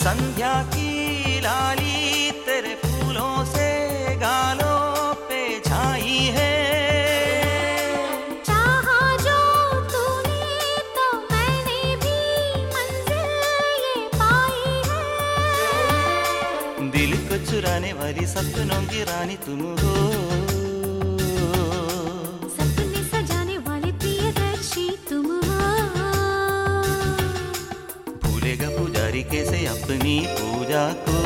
संध्या की लाली तेरे फूलों से गालों पे छाई है। चाहा जो तूने तो मैंने भी मंजिल ये पाई है। दिल को चुराने वाली सपनों की रानी तुम हो, सपने सजाने वाले प्रियदर्शी तुम हो। भूलेगा पुजारी कैसे अपनी पूजा को।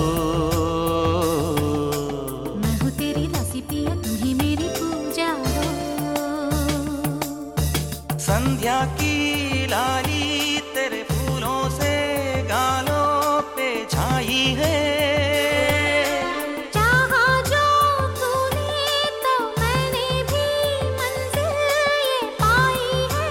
मैं हूँ तेरी दासी पिया तुम ही मेरी पूजा हो। संध्या की लाली तेरे फूलों से गालों पे छाई है। चाहा जो तूने तो मैंने भी मंजिल ये पाई है।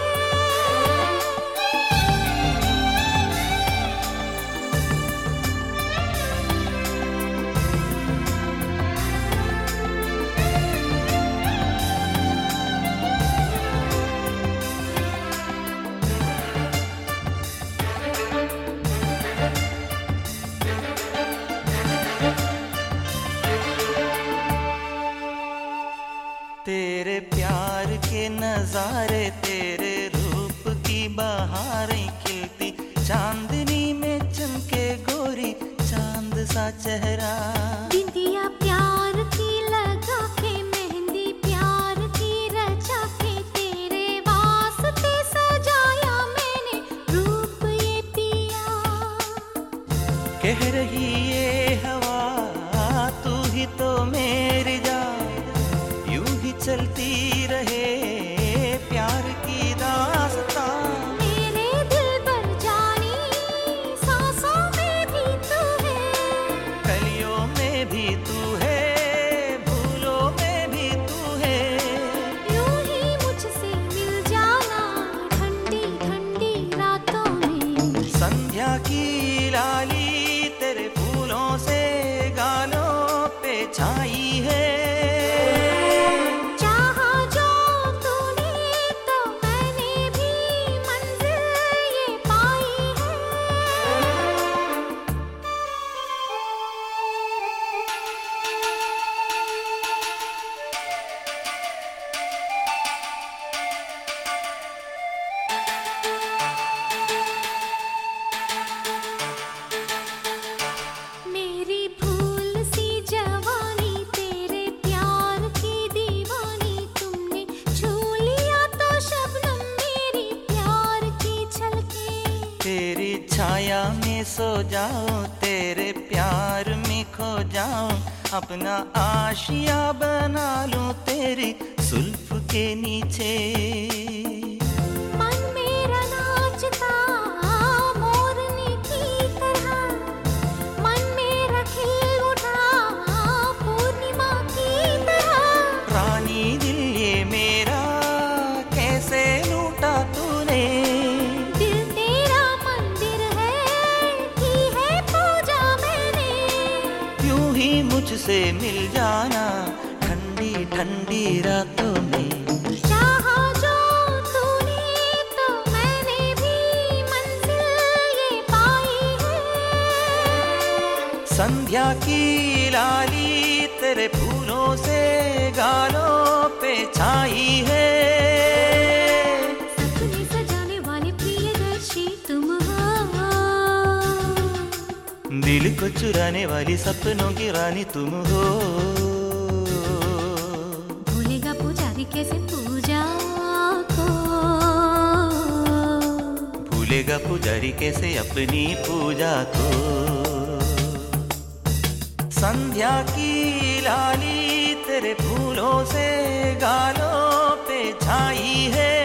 तेरे प्यार के नजारे, तेरे रूप की बहारें खिलती, चांदनी में चमके गोरी चांद सा चेहरा। बिंदिया प्यार की लगा के, मेहंदी प्यार की रचा के, तेरे वास्ते सजाया मैंने रूप ये पिया। कह रही ये हवा तू ही तो मेरी जान, यूं ही चलती रहे प्यार की दास्तां। मेरे दिल पर जानी सांसों में भी तू है। कलियों में भी तू है, भूलों में भी तू है। यूं ही मुझसे मिल जाना ठंडी ठंडी रातों में। संध्या की लाली तेरे फूलों से गालों पे छाई है। चाहा जो तूने तो मैंने भी मंजिल ये पाई है। मेरी फूल सी जवानी तेरे प्यार की दीवानी, तुमने छू लिया तो शबनम मेरी प्यार की छलके। तेरी छाया में सो जाऊं, तेरे प्यार में खो जाऊं, अपना आशिया बना लूं तेरी जुल्फ के नीचे। मन मेरा नाचता मोरनी की तरह, मन मेरा खिल उठा पूर्णिमा की तरह। रानी दिल ये मेरा कैसे लूटा तूने। दिल तेरा मंदिर है, की है पूजा मैंने। यूं ही मुझसे मिल जाना ठंडी ठंडी रातों में। चाहा जो तूने तो मैंने भी मंजिल ये पाई है। संध्या की लाली तेरे फूलों से गालों पे छाई है। सपने सजाने वाले प्रियदर्शी तुम हो। दिल को चुराने वाली सपनों की रानी तुम हो। भूलेगा पुजारी कैसे पूजा को। भूलेगा पुजारी कैसे अपनी पूजा को। संध्या की लाली तेरे फूलों से गालों पे छाई है।